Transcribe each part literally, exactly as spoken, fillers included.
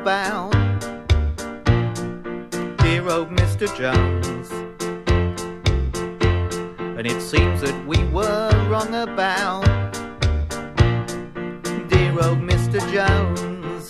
about. Dear old Mister Jones, and it seems that we were wrong about. Dear old Mister Jones,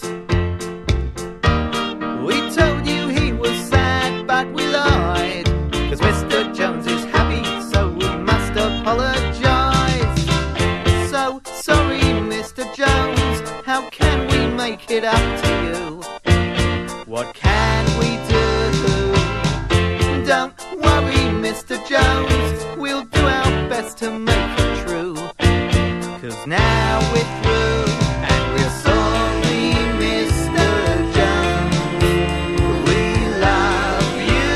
we told you he was sad, but we lied, 'cause Mister Jones is happy, so we must apologise. So sorry, Mister Jones, how can we make it up to you? What can we do? Don't worry, Mister Jones, we'll do our best to make it true, 'cause now we're through, and we're sorry, Mister Jones, we love you.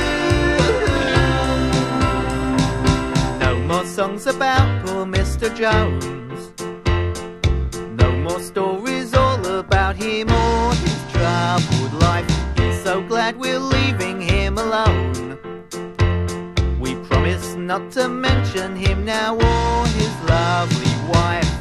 No more songs about poor Mister Jones, no more stories all about him or his troubled life. He's so glad we're leaving him alone. We promise not to mention him now or his lovely wife.